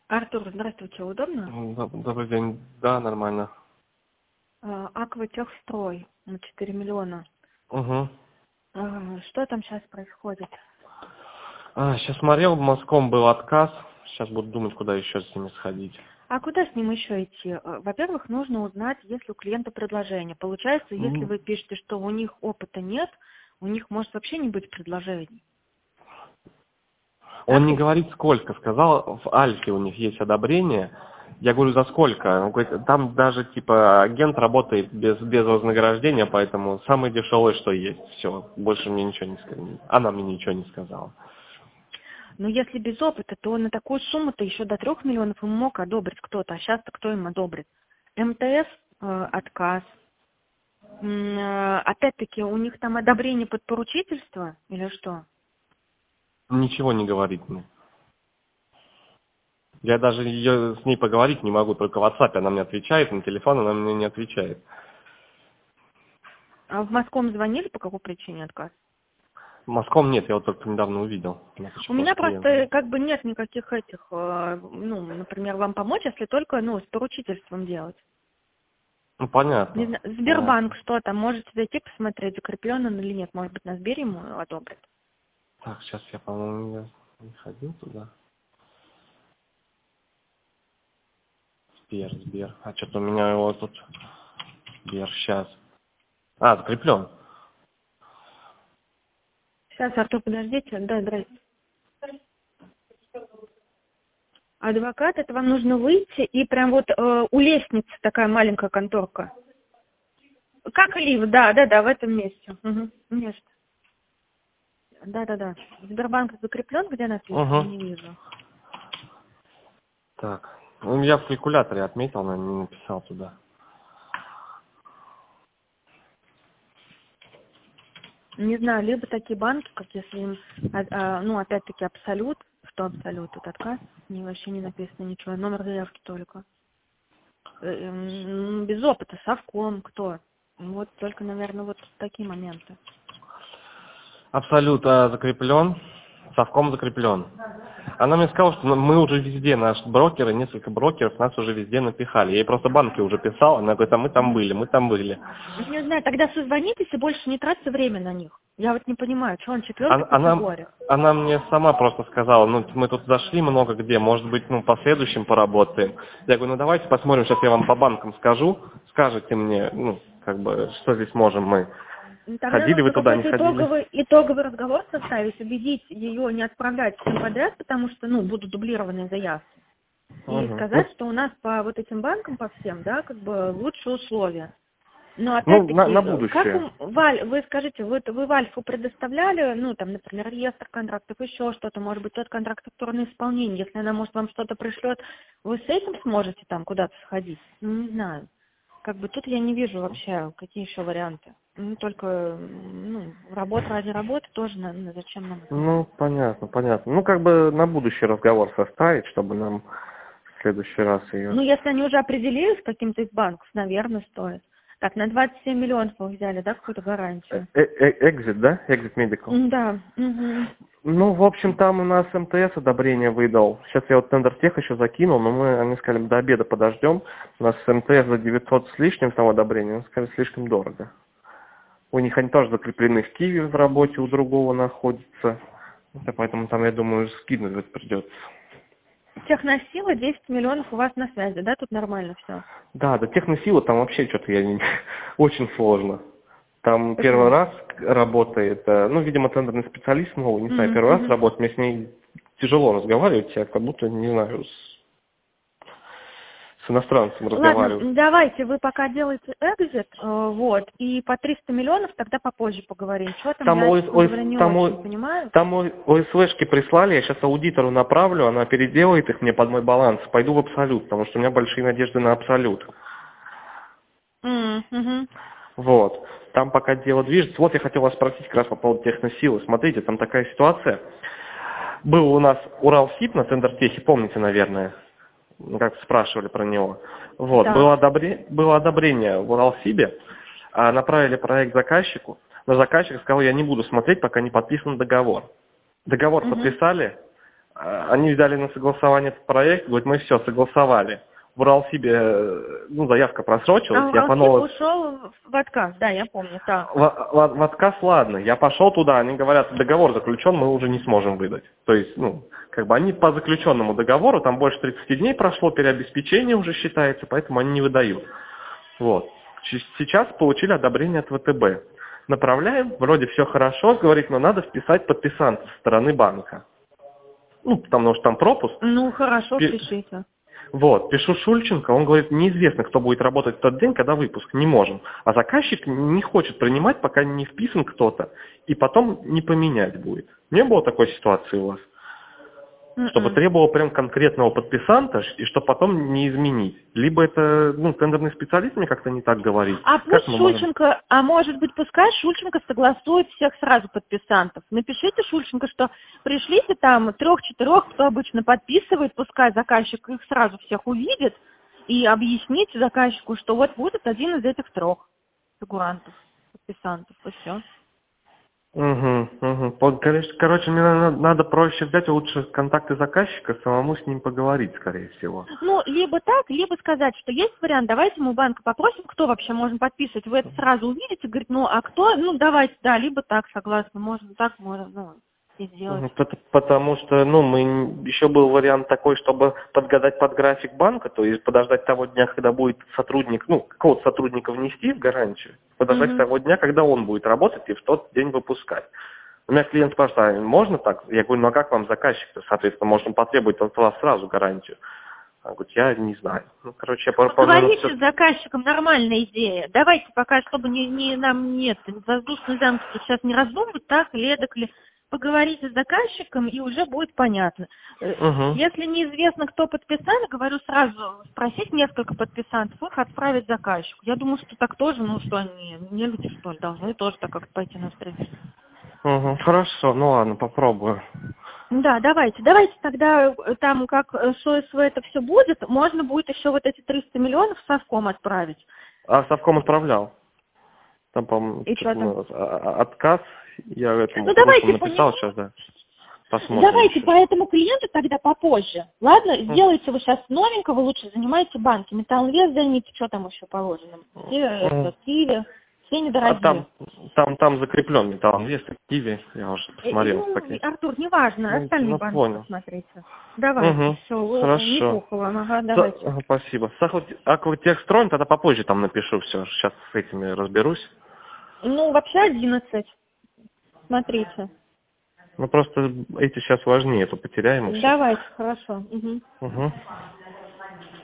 Артур, здравствуйте, удобно? Добрый день. Да, нормально. Акватехстрой на 4 миллиона. Угу. Что там сейчас происходит? Сейчас смотрел, в Москве был отказ. Сейчас буду думать, куда еще с ними сходить. А куда с ним еще идти? Во-первых, нужно узнать, есть ли у клиента предложение. Получается, если вы пишете, что у них опыта нет, у них может вообще не быть предложений. Он Так не ведь? говорит сколько. Сказал, в Альфе у них есть одобрение. Я говорю, за сколько? Он говорит, там даже типа агент работает без вознаграждения, поэтому самое дешевое, что есть. Все, больше мне ничего не сказала. Она мне ничего не сказала. Но если без опыта, то на такую сумму-то еще до 3 миллионов ему мог одобрить кто-то. А сейчас-то кто им одобрит? МТС отказ. Опять-таки, у них там одобрение под поручительство или что? Ничего не говорит мне. Я даже с ней поговорить не могу, только в WhatsApp она мне отвечает, на телефон она мне не отвечает. А в Москву звонили, по какой причине отказ? Моском нет, я вот только недавно увидел. У меня просто как бы нет никаких этих, например, вам помочь, если только, с поручительством делать. Ну, понятно. Не знаю, Сбербанк что там, можете зайти посмотреть, закреплен он или нет, может быть, на Сбере ему одобрит. Так, сейчас я, по-моему, не ходил туда. Сбер. А что-то у меня его тут... Сбер, сейчас. Закреплен. Сейчас, Артур, подождите. Да, здрасте. Адвокат, это вам нужно выйти, и прям вот у лестницы такая маленькая конторка. Как лифт, да, в этом месте. Угу. Место. Да. Сбербанк закреплен, где написано? Угу. Не вижу. Так. Ну, я в калькуляторе отметил, но не написал туда. Не знаю, либо такие банки, как если им, опять-таки, Абсолют, что Абсолют, тут отказ, вообще не написано ничего, номер заявки только. Без опыта, совком, кто? Вот только, наверное, вот такие моменты. Абсолют закреплен. Совком закреплен. Она мне сказала, что мы уже везде, наш брокеры, несколько брокеров нас уже везде напихали. Я ей просто банки уже писал, она говорит, мы там были. Не знаю, тогда созвонитесь и больше не тратьте время на них. Я вот не понимаю, что он четвертый категория. Она мне сама просто сказала, мы тут зашли много где, может быть, по следующим поработаем. Я говорю, давайте посмотрим, сейчас я вам по банкам скажу, скажете мне, что здесь можем мы. Тогда Ходили вы нужно туда, не какой-то ходили? итоговый разговор составить, убедить ее не отправлять всем подряд, потому что, будут дублированные заявки. И сказать, что у нас по вот этим банкам, по всем, лучшие условия. Но опять-таки, на будущее. вы скажите, вы в Альфу предоставляли, например, реестр контрактов, еще что-то, может быть, тот контракт, который на исполнении, если она, может, вам что-то пришлет, вы с этим сможете там куда-то сходить? Не знаю. Тут я не вижу вообще, какие еще варианты. Только, работа ради работы тоже, зачем нам? Понятно. На будущий разговор составить, чтобы нам в следующий раз ее... Если они уже определились с каким-то из банков, наверное, стоит. Так, на 27 миллионов вы взяли, да, какую-то гарантию? Exit, да? Exit Medical. Да. Угу. В общем, там у нас МТС одобрение выдал. Сейчас я вот Тендертех еще закинул, но они сказали, до обеда подождем. У нас МТС за 900 с лишним там одобрение, они сказали, слишком дорого. У них они тоже закреплены в Киеве в работе, у другого находится. Поэтому там, я думаю, скидывать придется. Техносила 10 миллионов у вас на связи, да? Тут нормально все? Да, Техносила там вообще что-то очень сложно. Там Почему? Первый раз работает, видимо, тендерный специалист новый, не знаю, первый раз работает, мне с ней тяжело разговаривать, я как будто, не знаю, с иностранцем разговариваю. Ладно, давайте вы пока делаете экзит, и по 300 миллионов тогда попозже поговорим. Что там, я не очень понимаю. Там ОСВшки прислали, я сейчас аудитору направлю, она переделает их мне под мой баланс, пойду в Абсолют, потому что у меня большие надежды на Абсолют. Там пока дело движется. Вот я хотел вас спросить как раз по поводу Техносилы. Смотрите, там такая ситуация. Был у нас Уралсиб на Тендертехе, помните, наверное, как спрашивали про него. Да. Было одобрение в Уралсибе, направили проект заказчику, но заказчик сказал, я не буду смотреть, пока не подписан договор. Договор подписали, Они взяли на согласование этот проект, говорят, мы все согласовали. В Уралсибе, заявка просрочилась, я по новой... ушел в отказ, да, я помню, так. В отказ, ладно, я пошел туда, они говорят, договор заключен, мы уже не сможем выдать. То есть, они по заключенному договору, там больше 30 дней прошло, переобеспечение уже считается, поэтому они не выдают. Вот. Сейчас получили одобрение от ВТБ. Направляем, вроде все хорошо, говорит, но надо вписать подписанта со стороны банка. Потому что там пропуск. Хорошо, пишите. Вот, пишу Шульченко, он говорит, неизвестно, кто будет работать в тот день, когда выпуск, не можем. А заказчик не хочет принимать, пока не вписан кто-то, и потом не поменять будет. Не было такой ситуации у вас? Чтобы требовало прям конкретного подписанта, и чтобы потом не изменить. Либо это, тендерный специалист мне как-то не так говорит. А пусть Шульченко, может быть, пускай Шульченко согласует всех сразу подписантов. Напишите Шульченко, что пришлите там 3-4, кто обычно подписывает, пускай заказчик их сразу всех увидит, и объясните заказчику, что вот будет один из этих 3 фигурантов, подписантов, и все. Короче, мне надо проще взять, лучше контакты заказчика, самому с ним поговорить, скорее всего. Либо так, либо сказать, что есть вариант, давайте мы у банка попросим, кто вообще можно подписывать, вы это сразу увидите, говорит, а кто, давайте, да, либо так, согласны, можно так, можно, и сделать. Потому что, еще был вариант такой, чтобы подгадать под график банка, то есть подождать того дня, когда будет сотрудник, какого-то сотрудника внести в гарантию, подождать того дня, когда он будет работать и в тот день выпускать. У меня клиент спрашивает, можно так? Я говорю, а как вам заказчик-то? Соответственно, можно потребовать от вас сразу гарантию. Он говорит, я не знаю. Я поговорите с заказчиком, нормальная идея. Давайте пока, чтобы нам нет воздушный замок сейчас не раздумывать, так или эдак ли. Поговорите с заказчиком, и уже будет понятно. Если неизвестно, кто подписал, говорю сразу, спросить несколько подписантов, их отправить заказчику. Я думаю, что так тоже, что они не люди, что ли, должны тоже так как-то пойти навстречу. Хорошо, ладно, попробую. Да, давайте тогда там как СОСВ это все будет, можно будет еще вот эти 300 миллионов совком отправить. А совком отправлял? Там, по-моему, отказ, я этому давайте написал сейчас, да. Посмотрим. Давайте по этому клиенту тогда попозже. Ладно, сделайте вы сейчас новенького, лучше занимайте банки. Металлинвест займите, что там еще положено. Киви, все недорогие. Там закреплен Металлинвест, Киви, я уже посмотрел. Артур, неважно, остальные банки посмотрите. Давайте, все, хорошо. Ага, давайте. Спасибо. Акватехстрой тогда попозже там напишу все, сейчас с этими разберусь. Вообще 11. Смотрите. Просто эти сейчас важнее, то потеряем. Давайте, хорошо. Угу.